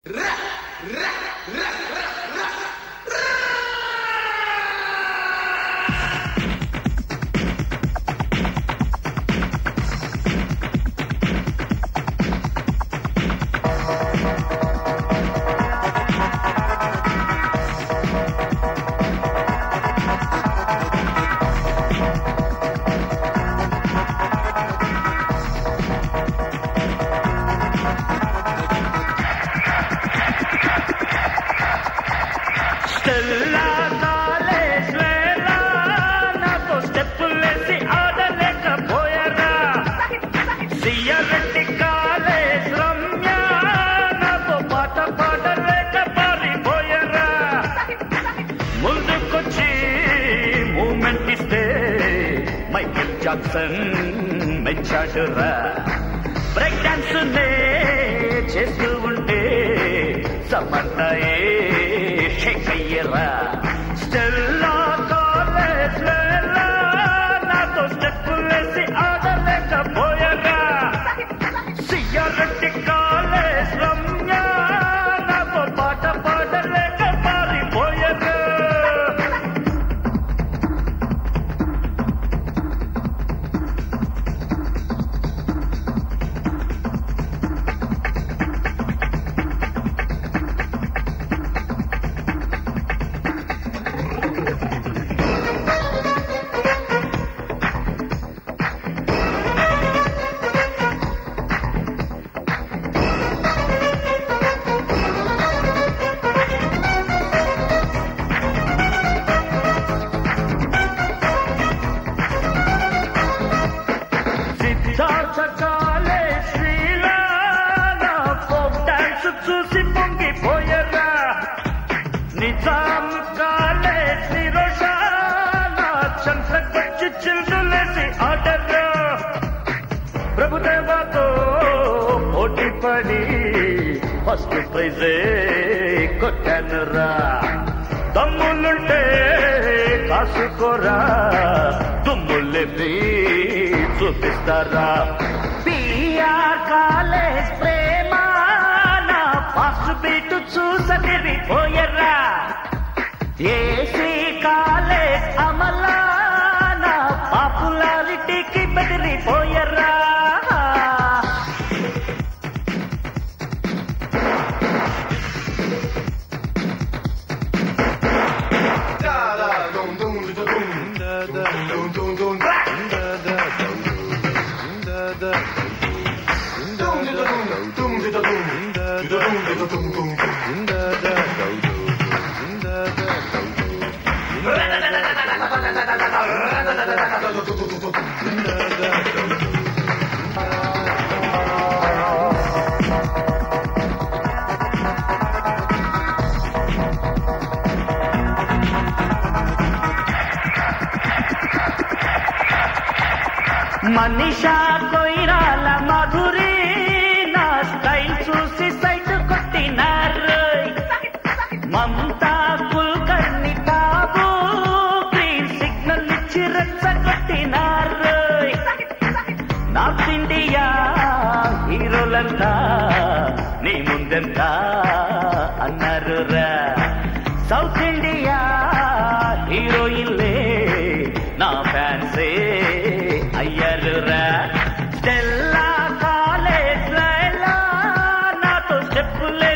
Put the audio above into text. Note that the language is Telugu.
జాక్సన్ మెచ్చాడురా బ్రేక్ డాన్స్ నే చేస్తూ ఉంటే సమర్థయే షేక్ అయ్యేరా స్టెల్లా కాలేజ్ లేలా నాతో స్టెప్పులేసి ఆడలేకపోయారా సియారెడ్డి కాలేజ్ రమ్య నాతో పాట పాడలేక పారిపోయారా చూసి పొంగిపోయరా నిజాం కాలేజ్ నిరోషానా చంద్రకొచ్చి చిల్లులేసి ఆడరా ప్రభుదేవాతో పోటీ పడి ఫస్ట్ ప్రైజే కొట్టానురా దమ్ములుంటే కాసుకోరా దుమ్ములెప్పి చూపిస్తారా పిఆర్ కాలేజ్ ప్రేమ ఫాస్ట్ బీట్ చూసనిరిపోయరా ఏసీ కాలేజ్ అమలా నా పాపులారిటీకి బెదిరిపోయరా మనీషా కొయిరాల మాధురి నా స్టైల్ చూసి సైట్ కొట్టినారు మమతా కుల్కర్ణి బాబు గ్రీన్ సిగ్నల్ ఇచ్చి రెచ్చగొట్టినారు నార్త్ ఇండియా హీరోలంతా నీ ముందెంతా అన్నారురా సౌత్ ఇండియా హీరోయిన్లే నా ఫ్యాన్సే అయ్యారురా స్టెల్లా కాలేజ్ లైలా నాతో స్టెప్పులే